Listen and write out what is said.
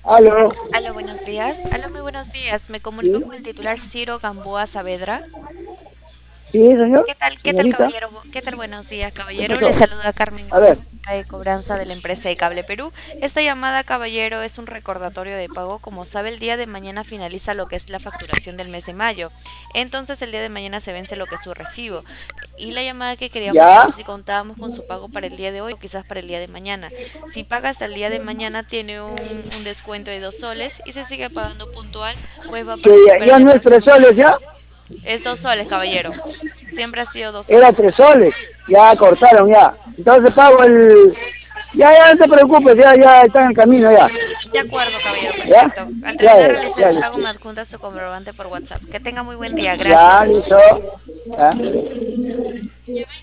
Aló, Aló, buenos días. Aló, muy buenos días. Me comunico sí, con el titular Ciro Gamboa Saavedra. sí, señor, Qué tal, señorita, caballero? ¿Qué tal? Buenos días, ¿qué caballero. Le pasó? saluda Carmen A Gómez, ver, de cobranza de la empresa de Cable Perú. Esta llamada, caballero, es un recordatorio de pago. Como sabe, el día de mañana finaliza lo que es la facturación del mes de mayo. Entonces, el día de mañana se vence lo que es su recibo. Y la llamada que queríamos ya, saber si contábamos con su pago para el día de hoy o quizás para el día de mañana. Si paga hasta el día de mañana, tiene un descuento de 2 soles y si sigue pagando puntual, pues va a que participar ya en el no es tres próximo soles, ya, sorteo. Es 2 soles, caballero. Siempre ha sido dos era soles. 3 soles, ya cortaron, ya. Entonces pago ya no te preocupes, ya está en el camino, ya, De acuerdo, caballero, ya, perfecto. Al ya, terminar realizar ya, el ya, pago me adjunta su comprobante por WhatsApp. Que tenga muy buen día, ya, gracias. listo, ya.